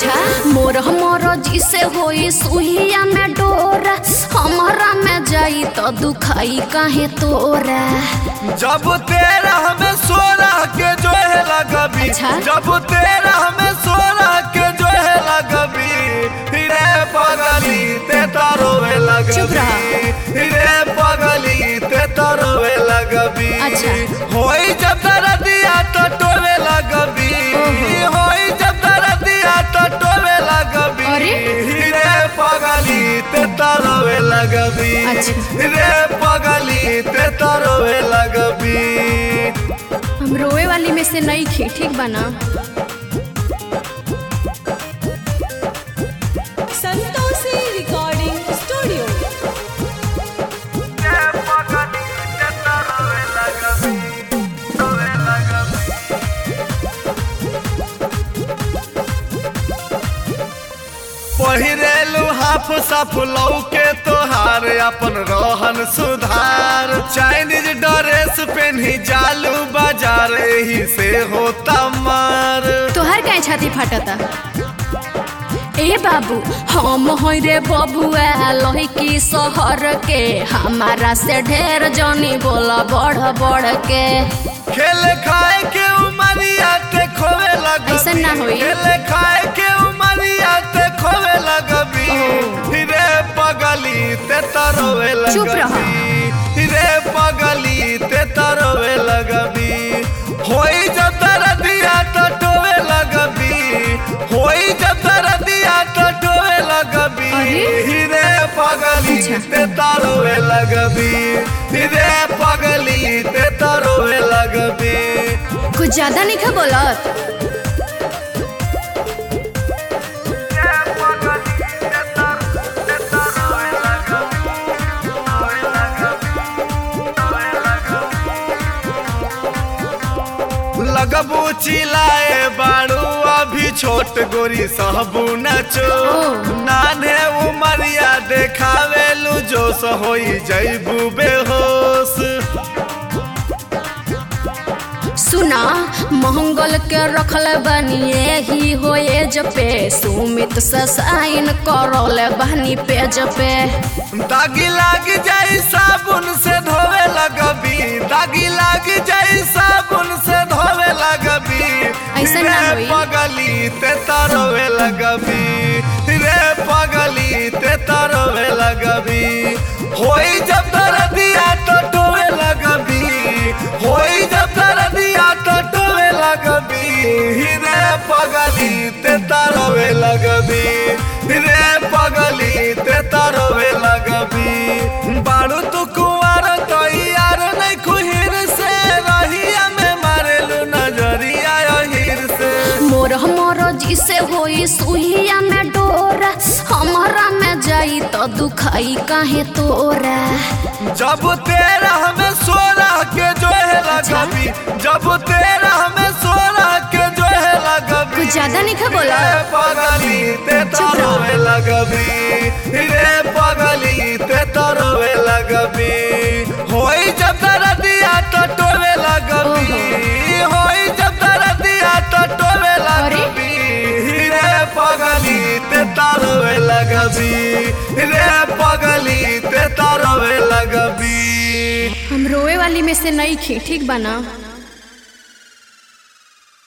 अच्छा मोर जिसे होई सुहिया में डोरा हमारा में जाई तो दुखाई काहे तोरा। जब तेरा हमें सोरा के जो है लगबी। अच्छा? जब तेरा हमें सोरा के जो है लगबी रे पगली ते तारोवे चुप रहा। लगबी रे पगली ते तारोवे लगबी। अच्छा। होई जब तारा दिया तो टोवे लगबी होई जब तारा दिया तो टोवे लगबी अरे? रे पगली ते तारोवे लगबी अच्छा। रे पगली ते तारोवे लगबी। हम रोए वाली में से नहीं थी, ठीक बना। Santoshi recording studio. पहिरेलू हाफ साफ लौके तोहार अपन रहन सुधार। चाइनीज ड्रेस पहनी जालू बाजार ही से होता मार। तोहर काहे छाती फाटता। ए बाबू हम होई रे बबुआ लोही की शहर के हमारा से ढेर जनी बोला बढ़ बढ़ के। खेल खाए के उमरिया ते खोवे लगबी। ऐसा ना होई। खेल खाए के उमरिया ते खोवे लगबी रे पगली ते तारोवे लगबी। चुप रहा। रे पगली ते तारोवे लगबी। होई जब तारा दिया तो टोवे लगबी होई जब तारा दिया तो टोवे लगबी अरे? रे पगली अच्छा। ते तारोवे लगबी रे पगली ते तारोवे लगबी। कुछ ज्यादा नहीं खा बोलत। लगबू चिल्लाए बाड़ू अभी छोट गोरी सहबू नचो। नाने उमरिया देखावेलू जोश होई जैबू बेहोश। सुना मंगल के रखल बनिए ही होए जपे सुमित से साइन करल बहनी पेज पे। दागी लाग जाई साबुन से धोवे लगबी दागी लाग जाई साबुन से धोवे लगबी ऐसा ना रे होई। पगली ते तारोवे लगबी रे पगली ते तारोवे लगबी। होई जब तारा दिया तो टोवे लगबी होई जब तारा दिया तो टोवे लगबी रे पगली ते तारोवे लगबी रे पगली ते तारोवे लगबी। बाड़ू तू कुंवर तो यार नहीं खुहिर से रहिया में मारेलू नजरिया अहिर से। मोर जिसे होई सुहिया में डोरा हमारा में जाई तो दुखाई काहे तोरा। जब तेरा हमें सोरा के जो है लगबी जब तेरा हमें सोरा के जो है लगबी कुछ ज्यादा नहीं खा बोला। रे पगली ते तारोवे लगबी रे पगली ते तारोवे लगबी। होई जब तारा दिया तो टोवे लगबी होई जब तारा दिया तो टोवे लगबी रे पगली ते तारोवे लगबी रे पगली ते तारोवे लगबी। हम रोए वाली में से नहीं थी, ठीक बना।